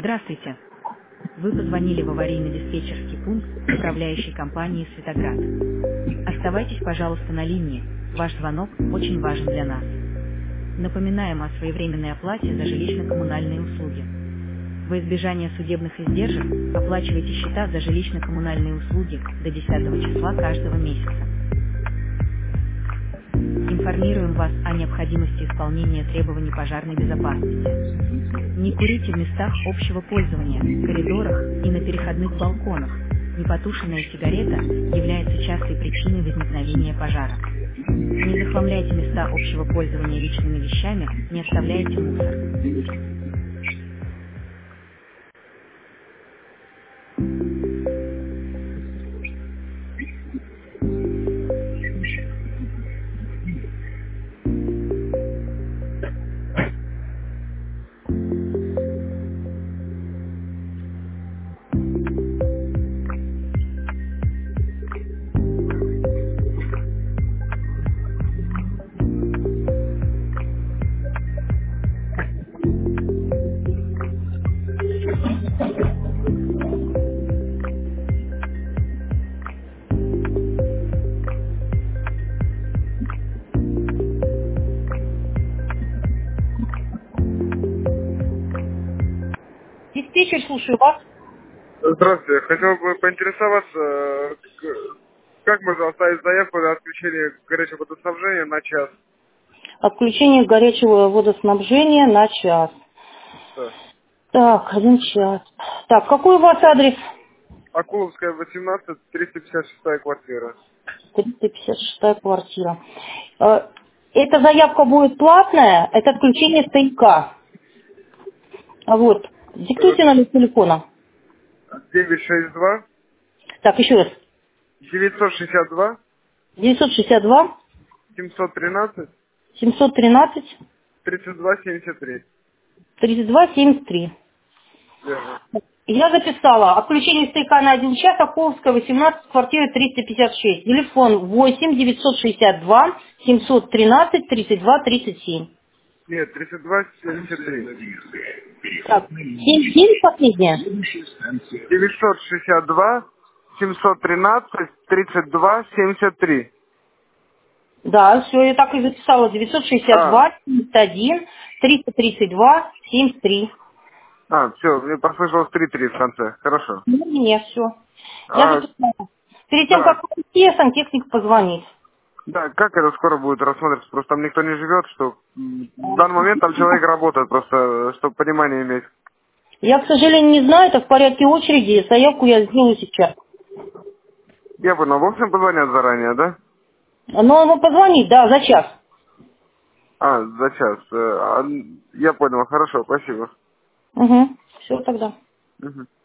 Здравствуйте. Вы позвонили в аварийно-диспетчерский пункт управляющей компании «Светоград». Оставайтесь, пожалуйста, на линии. Ваш звонок очень важен для нас. Напоминаем о своевременной оплате за жилищно-коммунальные услуги. Во избежание судебных издержек оплачивайте счета за жилищно-коммунальные услуги до 10 числа каждого месяца. Информируем вас о необходимости исполнения требований пожарной безопасности. Не курите в местах общего пользования, коридорах и на переходных балконах. Непотушенная сигарета является частой причиной возникновения пожара. Не захламляйте места общего пользования личными вещами, не оставляйте мусор. Диспетчер, слушаю вас. Здравствуйте. Хотел бы поинтересоваться, как можно оставить заявку на отключение горячего водоснабжения на час? Отключение горячего водоснабжения на час. Да. Так, 1 час. Так, какой у вас адрес? Акуловская, 18, 356 квартира. 356 квартира. Эта заявка будет платная, это отключение стояка. Вот. Диктуйте номер телефона. 962 Так, еще раз. 962 962 713 713 32 73. 32 73. Верно. Я записала. Отключение стояка на 1 час, Акуловская, 18, квартира 356. Телефон 8 962 713 32 37. Нет, 32 73. Так, 7 последняя? 962 713 32 73. Да, все, я так и записала. 962 71 332 73. Все, мне послышалось 3-3 в конце. Хорошо. Не, все. Я записала. Перед тем, Да. как уйти, сантехник позвонит. Да, как это скоро будет рассматриваться? Просто там никто не живет, что в данный момент там человек работает, просто чтобы понимание иметь. Я, к сожалению, не знаю, это в порядке очереди. Заявку я сделаю сейчас. Я понял, в общем позвонят заранее, да? Но он позвонит, да, за час. За час. Я понял, хорошо, спасибо. Угу. Все тогда. Мгм.